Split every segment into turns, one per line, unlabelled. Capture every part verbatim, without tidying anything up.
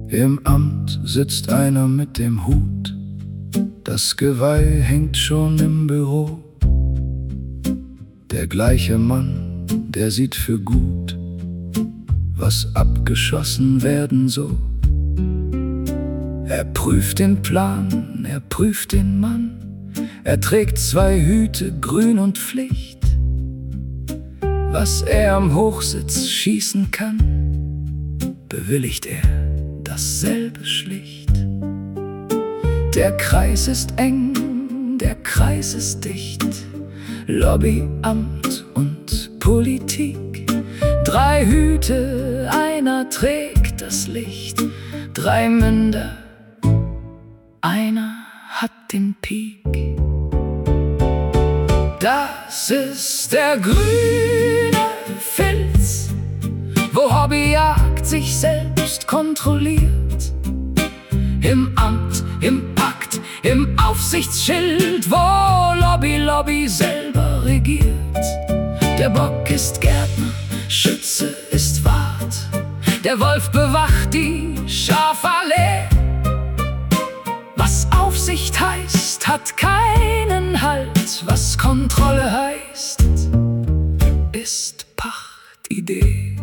Im Amt sitzt einer mit dem Hut, das Geweih hängt schon im Büro. Der gleiche Mann, der sieht für gut, was abgeschossen werden soll. Er prüft den Plan, er prüft den Mann, er trägt zwei Hüte, Grün und Pflicht. Was er am Hochsitz schießen kann, bewilligt er dasselbe schlicht. Der Kreis ist eng, der Kreis ist dicht, Lobby, Amt und Politik. Drei Hüte, einer trägt das Licht, drei Münder, einer hat den Pik. Das ist der grüne Filz, wo Hobbyjagd sich selbst kontrolliert. Im Amt, im Pakt, im Aufsichtsschild, wo Lobby, Lobby selber regiert. Der Bock ist Gärtner, Schütze ist Wart, der Wolf bewacht die Schafallee. Was Aufsicht heißt, hat keinen Halt, was Kontrolle heißt, ist Pachtidee.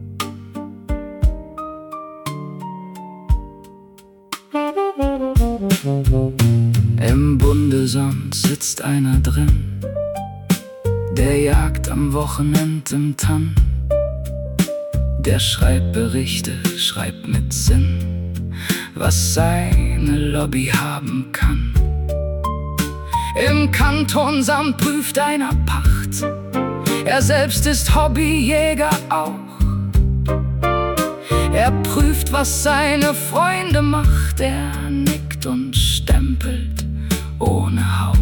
Im Bundesamt sitzt einer drin, der jagt am Wochenend im Tann. Der schreibt Berichte, schreibt mit Sinn, was seine Lobby haben kann. Im Kantonsamt prüft einer Pacht, er selbst ist Hobbyjäger auch. Er prüft, was seine Freunde macht, er nickt und stempelt ohne Hauch.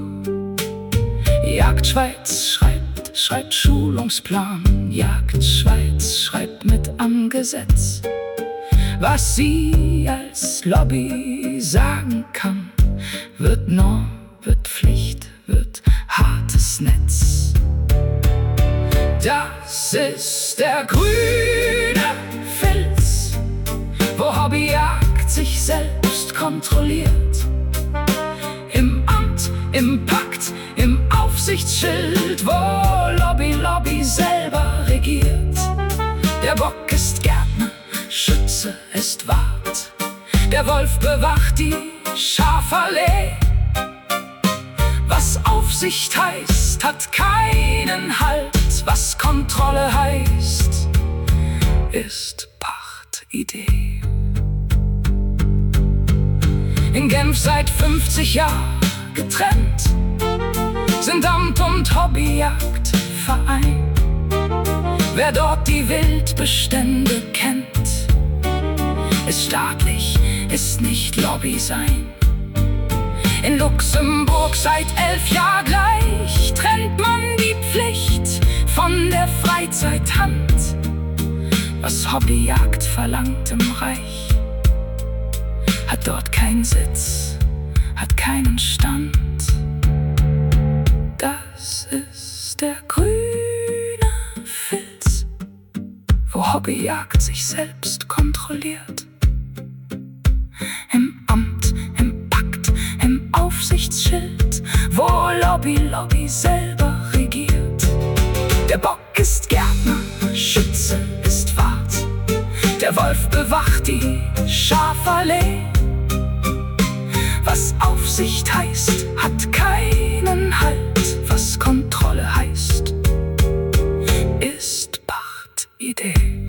Jagdschweiz schreibt, schreibt Schulungsplan, Jagdschweiz schreibt mit am Gesetz. Was sie als Lobby sagen kann, wird Norm, wird Pflicht, wird hartes Netz. Das ist der grüne Filz, wo Hobbyjagd sich selbst kontrolliert. Im Amt, im Pakt, im Aufsichtsschild, wo Lobby, Lobby selber regiert. Der Bock ist Gärtner, Schütze ist Wart, der Wolf bewacht die Schafallee. Was Aufsicht heißt, hat keinen Halt, was Kontrolle heißt, ist Pachtidee. In Genf seit fünfzig Jahren getrennt, sind Amt und Hobbyjagd vereint. Wer dort die Wildbestände kennt, ist staatlich, ist nicht Lobby sein. In Luxemburg seit elf Jahren gleich trennt man die Pflicht von der Freizeithand. Was Hobbyjagd verlangt im Reich, hat dort keinen Sitz, hat keinen Stand. Das ist der grüne Filz, wo Hobbyjagd sich selbst kontrolliert. Im Amt, im Pakt, im Aufsichtsschild, wo Lobby, Lobby selber regiert. Der Bock ist Gärtner, Schütze ist Wart, der Wolf bewacht die Schafallee. Was Aufsicht heißt, hat keinen Halt, was Kontrolle heißt, ist Pachtidee.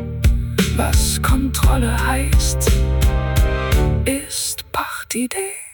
Was Kontrolle heißt, ist Pachtidee.